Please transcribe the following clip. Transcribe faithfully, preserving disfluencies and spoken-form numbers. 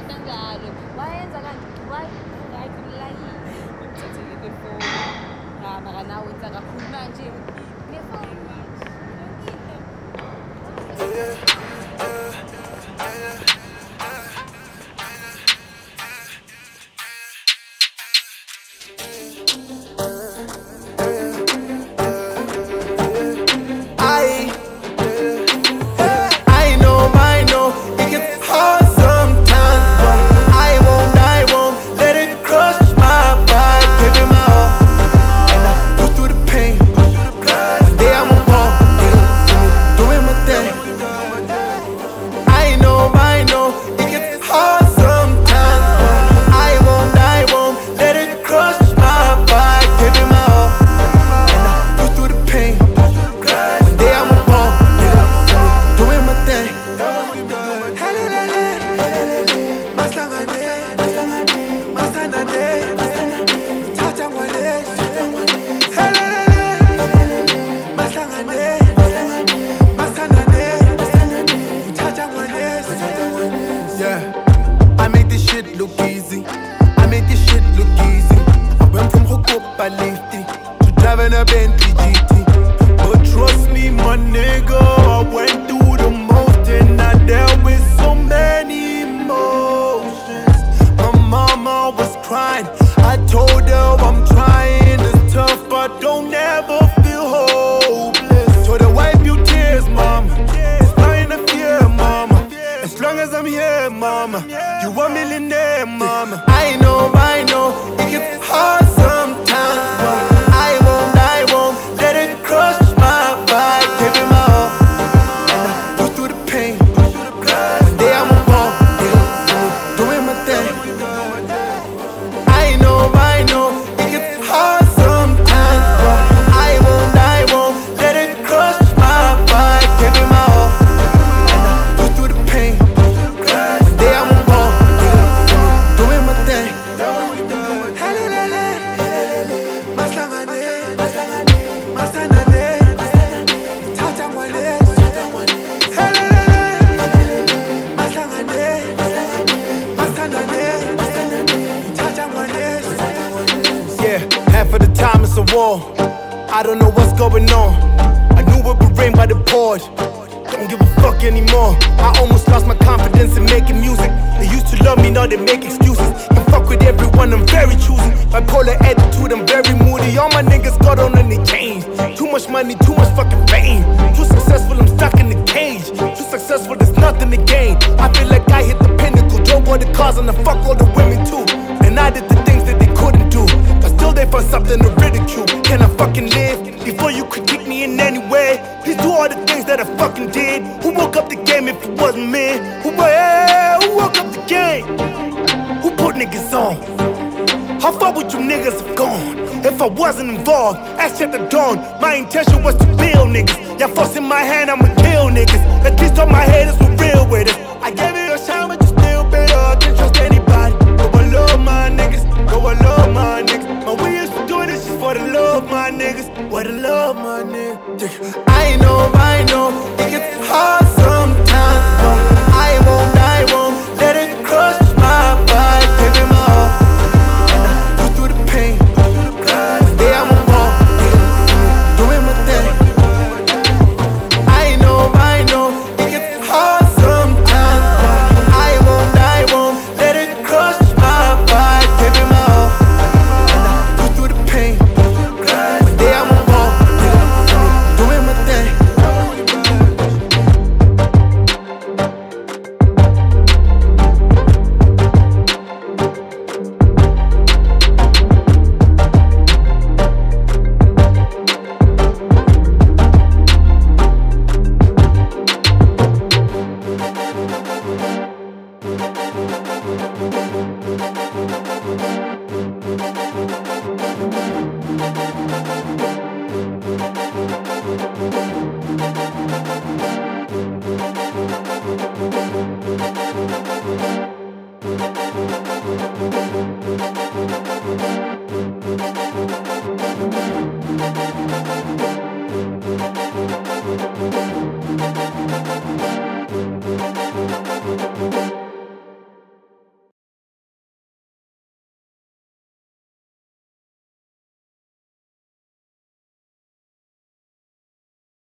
kanjalo wayenza kanti right kumlayini umthathele before na mara nawe wenza kakhulu manje ngefoni to driving a Bentley G T. But trust me, my nigga, I went through the most and I dealt with so many emotions. My mama was crying, I told her I'm trying, it's tough, but don't ever feel hopeless. So to wipe your tears, mama, it's fine to fear, mama. As long as I'm here, mama, you a millionaire, mama. I know, I know, it gets hard sometimes. Half of the time it's a war, I don't know what's going on. I knew it would rain by the port, don't give a fuck anymore. I almost lost my confidence in making music. They used to love me, now they make excuses. Can fuck with everyone, I'm very choosy. Bipolar attitude, I'm very moody. All my niggas got on and they changed. Too much money, too much fucking fame. Too successful, I'm stuck in the cage. Too successful, there's nothing to gain. I feel like I hit the pinnacle, drove all the cars and I fuck all the women too. And I did the things that they couldn't do, but still they found something to ridicule. Can I fucking live before you critique me in any way? Please do all the things that I fucking did. Who woke up the game if it wasn't me? Who, uh, who woke up the game? Who put niggas on? How far would you niggas have gone if I wasn't involved? Ask at the dawn, my intention was to build niggas. Y'all forcing my hand, I'ma kill niggas. At least all my haters were real with it. I gave it a shot, but you still bitter. I can't trust anybody. Go I love my niggas, go I love my niggas. My way is for doing this is for the love, my niggas. For the love, my niggas.